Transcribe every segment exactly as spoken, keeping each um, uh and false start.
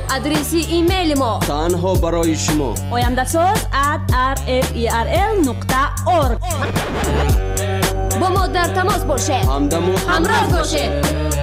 آدرس ایمیل ما تنها برای شما oyandasaz at r f e r l نقطه org. با ما در تماس باشه، همدم و همراه باشه.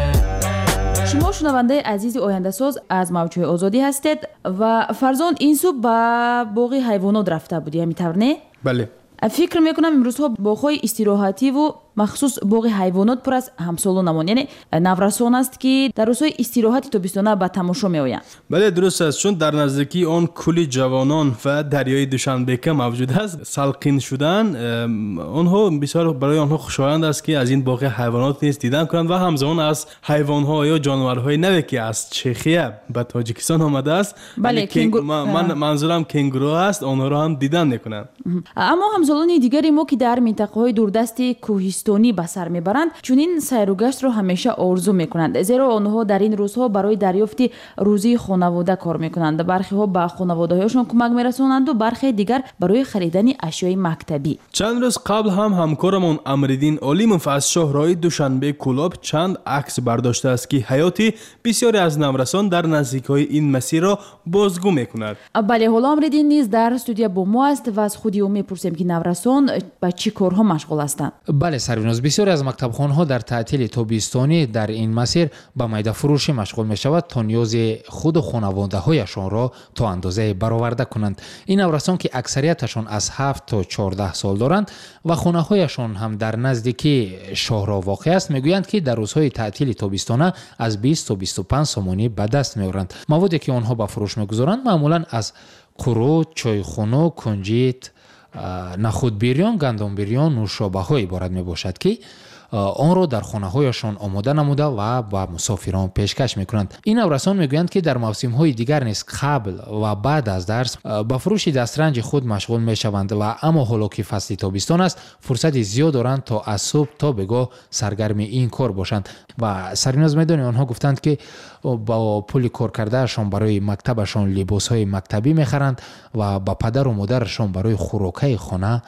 شما شنونده عزیز آینده‌ساز از موجهای آزادی هستید و فرزان این صبح به باغ حیوانات رفته بودی، همینطور نه؟ بله. فکر میکنم امروزها باغ‌های استراحتی و مخصوص باغ حیوانات پر از همسالانمان، یعنی نورسان است که در روزهای استراحت تابستانه به تماشا میآیند. بله درست است، چون در نزدیکی آن کولی جوانان و دریای دوشنبه موجود است. سالقین شدن آنها بسیار برای آنها خوشایند است که از این باغ حیوانات نیز دیدن کنند و همزمان از حیوان‌ها یا جانورهای نوی که از چخیه به تاجیکستان آمده است. بله کنگور... من منظورم کنگورو است، آنها را هم دیدن میکنند. اما همسالان دیگری ما که در منطقه‌های دوردست کوهستانی به سر میبرند چنین سیر و گشت را همیشه آرزو میکنند، زیرا آنها در این روزها برای دریافت روزی خانواده کار میکنند. برخی ها به خانواده‌هایشان کمک میرسانند و برخی دیگر برای خریدن اشیاء مکتبی. چند روز قبل هم همکارمون امرالدین علیموف از شهرهای دوشنبه کلاب چند عکس برداشته است که حیاتی بسیاری از نورسان در نزدیکای این مسیر را بازگو میکند. بله، حالا امرالدین نیز در استودیو با ما است و از خودی او میپرسیم که نورسان به چه کارها مشغول هستند. بله سریناز، بسیاری از مکتبخانه‌ها در تعطیل تابستانی در این مسیر به میده فروشی مشغول می شود تا نیاز خود و خانواده‌هایشان را تا اندازه برآورده کنند. این نورسان که اکثریتشان از هفت تا چهارده سال دارند و خانه‌هایشان هم در نزدیکی شهرها واقع است، میگویند که در روزهای تعطیل تابستانه از بیست تا بیست و پنج سامانی به دست می‌آورند. موادی که آنها به فروش می‌گذارند معمولاً از قرو، چایخانه، کنجیت، نخود بیریان، گندم بیریان، نوشابه ها عبارت می باشد که آن را در خانه هایشان آماده نموده و با مسافران پیشکش می کنند. این نورسان می گویند که در موسم های دیگر نیز قبل و بعد از درس با فروش دسترنج خود مشغول می شوند و اما حالا که فصل تابستان است فرصت زیاد دارند تا از صبح تا بگاه سرگرم این کار باشند. و سریناز میدانی آنها گفتند که با پول کار کردهشان برای مکتبشان لباس های مکتبی میخرند و با پدر و مادرشان برای خوراکای خانه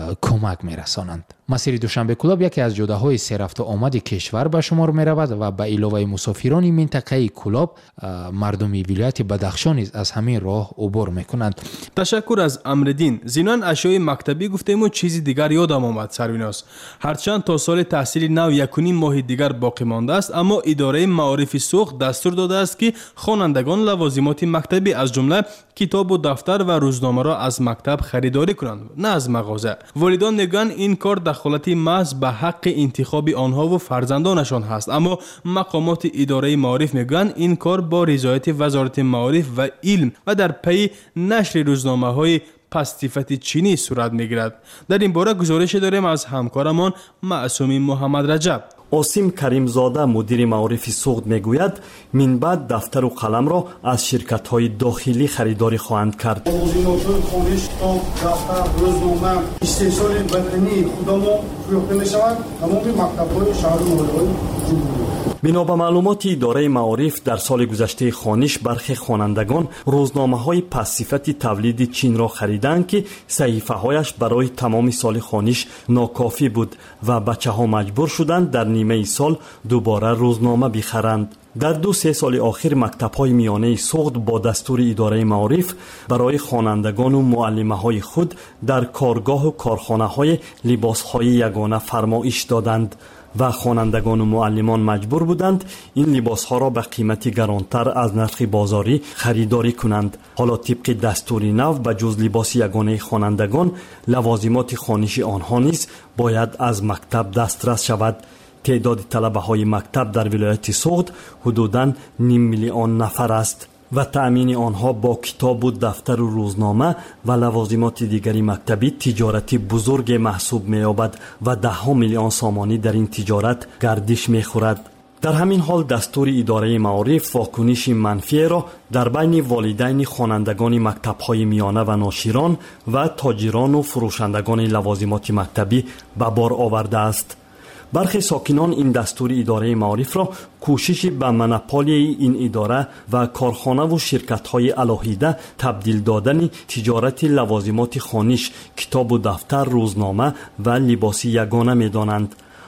کمک میرسانند. مسیر دوشنبه کلاب یکی از جاده های سه رفت و آمد کشور به شمار می رود و به علاوه مسافران منطقه کلاب مردم ولایت بدخشان نیز از همین راه عبور می کنند. تشکر از امرالدین. زینان اشیای مکتبی گفتیم و چیزی دیگر یادم آمد سرویناس. هرچند تا سال تحصیل نو یک و نیم ماه دیگر باقی مانده است، اما اداره معارف سوخت دستور داده است که خوانندگان لوازمات مکتبی از جمله کتاب و دفتر و روزنامه را از مکتب خریداری کنند، نه از مغازه. والدان میگن این کار دخالتی محض به حق انتخاب آنها و فرزندانشان هست، اما مقامات اداره معارف میگن این کار با رضایت وزارت معارف و علم و در پی نشر روزنامه های پستیفت چینی صورت میگیرد. در این باره گزارش داریم از همکارمان معصومی محمد رجب. آسیم کریمزاده مدیر معارف سوخت میگوید من بعد دفتر و قلم را از شرکت های داخلی خریداری خواهند کرد. موضوعات خانش، کتاب، دفتر، روزنامه، استحصال بدنی خودمون فروخته میشوند تمام مکتب‌های شهر و محله‌های جمهوری. بنا به معلومات اداره معارف در سال گذشته خانش برخی خوانندگان روزنامه‌های پس‌صفت تولید چین را خریدند که صحیفه‌هایش برای تمام سال خانش ناکافی بود و بچه‌ها مجبور شدند در نیمه سال دوباره روزنامه بخرند. در دو سه سال آخر مکتب‌های میانه سوخت با دستور اداره معارف برای خوانندگان و معلمه‌های خود در کارگاه و کارخانه‌های لباس‌های یگانه فرمایش دادند و خوانندگان و معلمان مجبور بودند این لباس‌ها را به قیمتی گرانتر از نرخ بازاری خریداری کنند. حالا طبق دستور نو به جز لباس یگانه خوانندگان لوازمات خوانشی آنها نیز باید از مکتب دسترس شود. تعداد طلبه های مکتب در ولایت سوخت حدوداً نیم میلیون نفر است و تأمین آنها با کتاب و دفتر و روزنامه و لوازمات دیگری مکتبی تجارتی بزرگ محسوب می‌یابد و ده ها میلیون سامانی در این تجارت گردش می‌خورد. در همین حال دستور اداره معارف واکنش منفی را در بین والدین خوانندگان مکتب‌های میانه و ناشران و تاجران و فروشندگان لوازمات مکتبی به بار آورده است. برخی ساکنان این دستور اداره معارف را کوشش به منپالی این اداره و کارخانه و شرکت‌های الهیده تبدیل دادن تجارت لوازمات خوانش، کتاب و دفتر، روزنامه و لباس یگانه می‌دانند.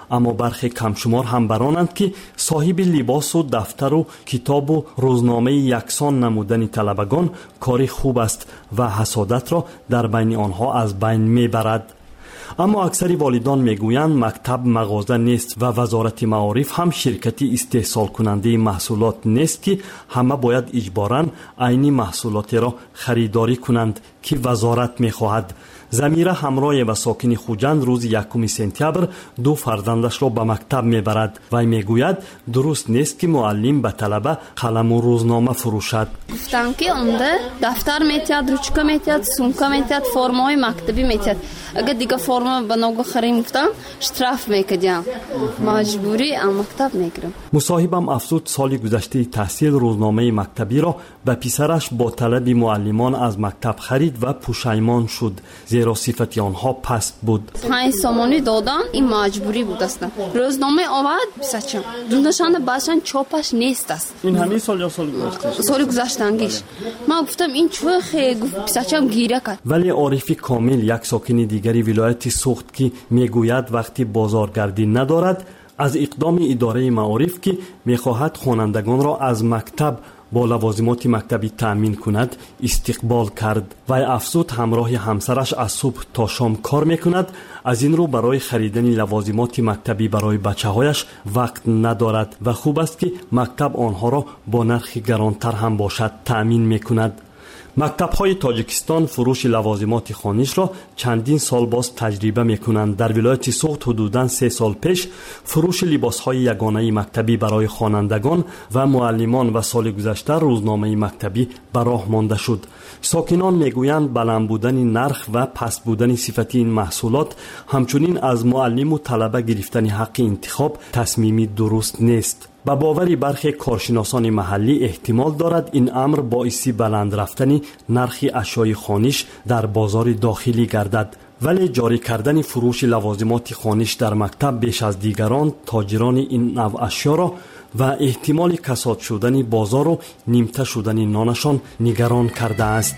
аммо бархе камшумор ҳам баронанд ки соҳиби либосу дафтару китобу рӯзномаи яксон намудани талабагон кори хуб аст ва ҳасодатро дар байни онҳо аз байн мебарад. аммо аксари волидон мегӯянд мактаб мағоза нест ва вазорати маориф ҳам ширкати истеҳсолкунандаи маҳсулот нест ки ҳама бояд иҷборан айни маҳсулотеро харидорӣ кунанд ки вазорат мехоҳад. замира ҳамроҳе ва сокини хуҷанд рӯзи якуми сентябр ду фарзандашро ба мактаб мебарад. вай мегӯяд дуруст нест ки муаллим ба талаба қаламу рӯзнома фурӯшад. гуфтам ки онда дафтар метиҳад, ручка метиҳад, сумка метиҳад, формаҳои мактабӣ метиҳад. агар дига форма ба ногу харим гуфтам штраф мекардям. маҷбурӣ аз мактаб мегирам. мусоҳибам афзуд соли гузаштаи таҳсил рӯзномаи мактабиро ба писараш бо талаби муаллимон аз мактаб харид ва пушаймон шуд, зеро сифати онҳо паст буд. панҷ сомонӣ додан ин маҷбурӣ буд аст. рӯзнома овард писачам дунашанда бачан чопаш нест аст. ин ҳамин сол ё соли гузашта? соли гузаштангиш. ман гуфтам ин чӯ хе гуфт писачам гиря кард. вале орифи комил як сокини дигари вилояти Суғд ки мегӯяд вақти бозоргардӣ надорад, аз иқдоми идораи маориф ки мехоҳад хонандагонро аз мактаб бо лавозимоти мактабӣ таъмин кунад истиқбол кард. вай афзуд ҳамроҳи ҳамсараш аз субҳ то шом кор мекунад, аз ин рӯ барои харидани лавозимоти мактабӣ барои бачаҳояш вақт надорад ва хуб аст ки мактаб онҳоро бо нархи гаронтар ҳам бошад таъмин мекунад. мактабҳои тоҷикистон фурӯши лавозимоти хонишро чандин сол боз таҷриба мекунанд. дар вилояти Суғд ҳудудан се сол пеш фурӯши либосҳои ягонаи мактабӣ барои хонандагон ва муаллимон ва соли гузашта рӯзномаи мактабӣ ба роҳ монда шуд. сокинон мегӯянд баланд будани нарх ва паст будани сифати ин маҳсулот ҳамчунин аз муаллиму талаба гирифтани ҳаққи интихоб тасмими дуруст нест. ба бовари бархе коршиносони маҳаллӣ эҳтимол дорад ин амр боиси баланд рафтани нархи ашёи хониш дар бозори дохилӣ гардад. вале ҷорӣ кардани фурӯши лавозимоти хониш дар мактаб беш аз дигарон тоҷирони ин нав ашёро ва эҳтимоли касод шудани бозору нимта шудани нонашон нигарон кардааст.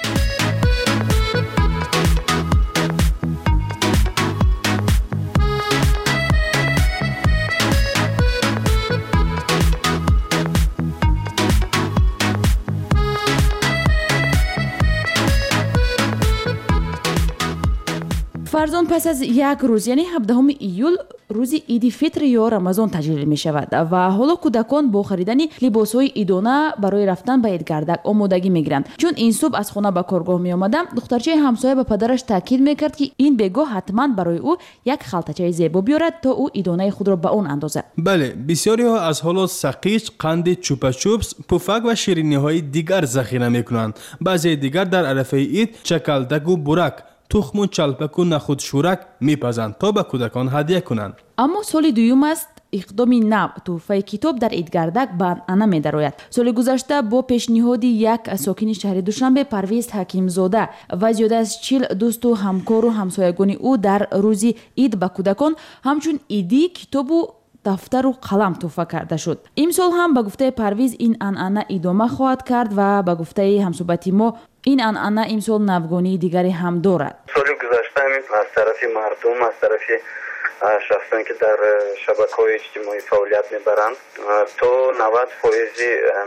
фарзон пас аз як рӯз яъне ҳабдаҳуми июл рӯзи иди фитр ё рамазон таҷлил мешавад ва ҳоло кӯдакон бо харидани либосҳои идона барои рафтан ба идгардак омодагӣ мегиранд. чун ин субҳ аз хона ба коргоҳ меомадам, духтарчаи ҳамсоя ба падараш таъкид мекард ки ин бегоҳ ҳатман барои ӯ як халтачаи зебо биёрад, то ӯ идонаи худро ба он андозад. бале, бисёриҳо аз ҳоло сақич, қанди чупачупс, пуфак ва шириниҳои дигар захира мекунанд. баъзеи дигар дар арафаи ид чакалдагу бурак, тухму чалпаку нахудшӯрак мепазанд то ба кӯдакон ҳадия кунанд. аммо соли дуюм аст иқдоми нав тӯҳфаи китоб дар идгардак ба анъана медарояд. соли гузашта бо пешниҳоди як сокини шаҳри Душанбе Парвиз Ҳакимзода ва зиёда аз чил дӯсту ҳамкору ҳамсоягони ӯ дар рӯзи ид ба кӯдакон ҳамчун идӣ китобу дафтару қалам тӯҳфа карда шуд. имсол ҳам ба гуфтаи Парвиз ин анъана идома хоҳад кард ва ба гуфтаи ҳамсӯҳбати мо ин анъана имсол навгонии дигаре ҳам дорад. соли гузашта аз тарафи мардум, аз тарафи шахсон ки дар шабакаҳои иҷтимоӣ фаъолият мебаранд, то навад фоизи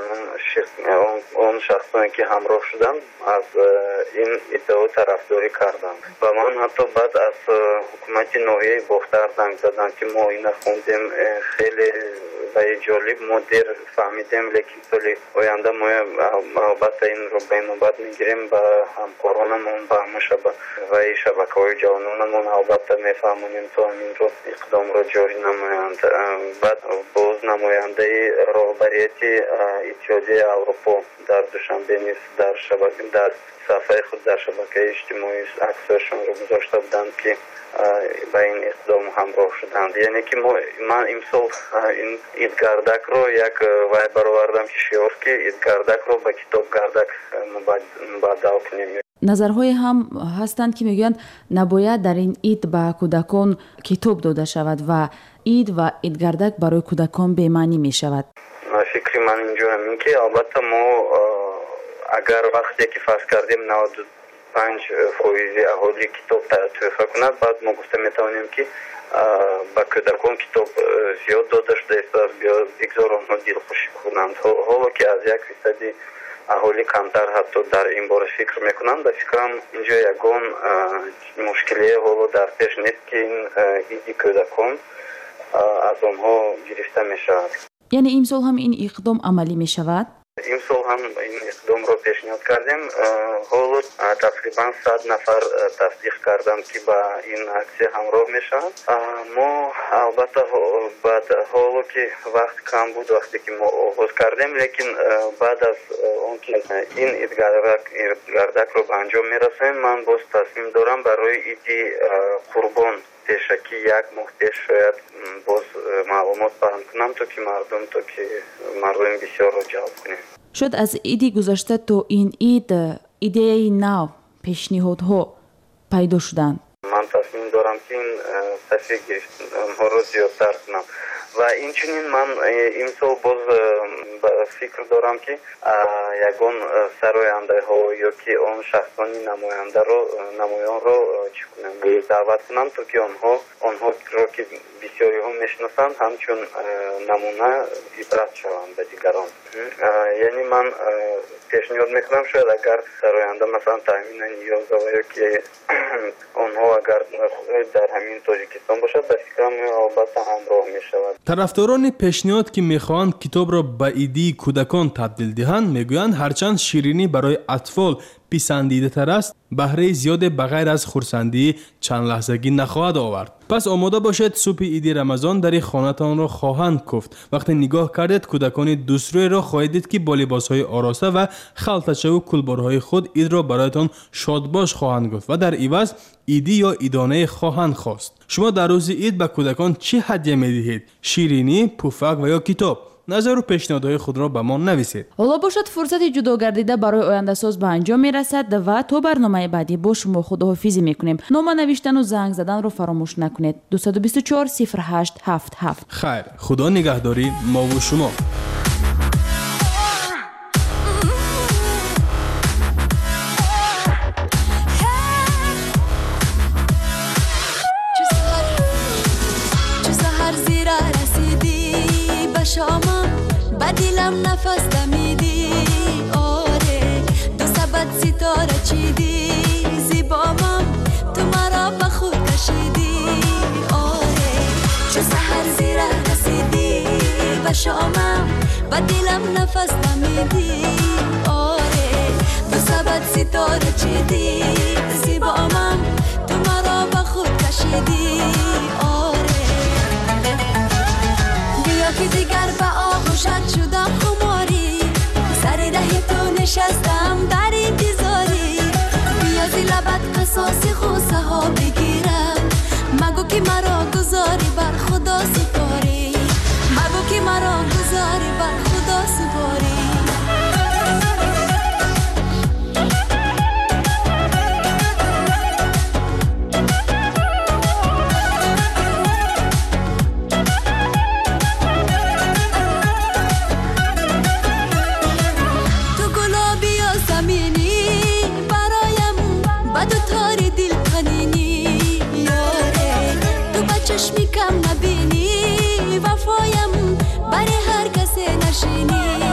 он шахсоне ки ҳамроҳ шуданд аз ин иддао тарафдорӣ карданд. ва ман ҳатто баъд аз ҳукумати ноҳияи Бохтар занг задам ки мо ина хондем, хеле ва ҷолиб мо дер фаҳмидем, лекин соли оянда мо албатта инро ба инобат мегирем ба ҳамкоронамон ба ҳама шабакаҳои шабакаҳои ҷавононамон албатта мефаҳмонем то ҳаминро иқдомро ҷорӣ намоянд. баъд боз намояндаи роҳбарияти иттиҳодияи Аврупо дар Душанбе низ дар шабака дар сафҳаи худ дар шабакаи иҷтимоӣ аксҳояшонро гузошта буданд ки ба ин иқдом ҳамроҳ шуданд. яъне ки мо ман имсол ин идгардакро як вай баровардам ки шиёр ки идгардакро ба китобгардак мубаддал кунем. назарҳое ҳам ҳастанд ки мегӯянд набояд дар ин ид ба кӯдакон китоб дода шавад ва ид ва идгардак барои кӯдакон бемаънӣ мешавад. фикри ман инҷо ҳамин ки албатта мо агар вақте ки фарз кардем наваду پنج فویزی اهالی کتاب توفه کند. بعد ما گفته میتوانیم که با کودکان کتاب زیاد داده شده است بیا بگذار آنها دلخوشی کنند. حالا که از یک فیصدی اهالی کمتر حتی در این باره فکر میکنند، به فکرم اینجا یگان مشکلی حالا در پیش نیست که این ایدی کودکان از آنها گرفته میشود. یعنی این سال هم این اقدام عملی میشود؟ این سال هم این اقدام را پیشنهاد کردیم. حالا تقریبا صد نفر تصدیق کردم که با این اکسیه همراه میشن. ما البته بعد حالا که وقت کم بود وقتی که ما آغاز کردیم، لیکن بعد از اون که این ایدگردک رو به انجام میرسیم، من باز تصمیم دارم برای ایدی قربان پیشکی یک ماه پیش شاید باز معلومات پهن کنم تا که مردم تا که مردم بسیار رو جلب کنیم. شد از ایدی گذشته تو این اید ایده نو پیشنهادها پیدا شدن. من تصمیم دارم که این صفحه گرفتنها رو زیادتر کنم و این چنین من این سال باز فکر دارم که یگان سراینده ها یا که آن شخصانی نماینده رو نمایان رو چی کنم دعوت کنم تا که آنها آنها رو که بسیاری ها میشناسند همچون نمونه عبرت شوند به دیگران. یعنی من پیشنهاد میکنم شاید اگر سراینده مثلا تامین نیاز و یا که آنها اگر در همین تاجیکستان باشد به فکرم البته همراه میشود. طرفداران پیشنهاد که میخواهند کتاب را به ایدی کودکان تبدیل دهند میگویند هرچند شیرینی برای اطفال پسندیده تر است، بهره زیاد بغیر از خرسندی چند لحظگی نخواهد آورد. پس آماده باشید صبح عید رمضان در خانه‌تان را خواهند کفت. وقتی نگاه کردید کودکان دوستروی را خواهید دید که با لباس‌های آراسته و خلطچه و کلبارهای خود عید را برایتان شادباش خواهند گفت و در عوض ایدی یا ایدانه خواهند خواست. شما در روز عید به کودکان چه هدیه می‌دهید؟ شیرینی، پفک و یا کتاب؟ نظر و پیشنهادهای خود را به ما نویسید. حالا باشد فرصت جدا گردیده برای آینده ساز به انجام میرسد و تا برنامه بعدی با شما خداحافظی میکنیم. نامه نوشتن و زنگ زدن رو فراموش نکنید. دو دو چهار صفر هشت هفت هفت. خیر، خدا نگهداری ما و شما. شامم بدیلم نفس دمیدی، آره دو سبت ستاره چیدی، زیبامم تو مرا به خود کشیدی، آره چو سحر زیره رسیدی به شامم بدیلم نفس دمیدی، آره دو سبت ستاره چیدی، زیبامم تو مرا به خود کشیدی، آره که دیگر به آغوشت شدم خماری، سر ره تو نشستم در انتظاری، بیا زی لبت قصاص خوصه ها بگیرم، مگو که مرا گذاری بر خدا سپاری، مگو که مرا گذاری بر خدا سپاری. چشمی کم نبینی وفایم برای هر کسی نشینی،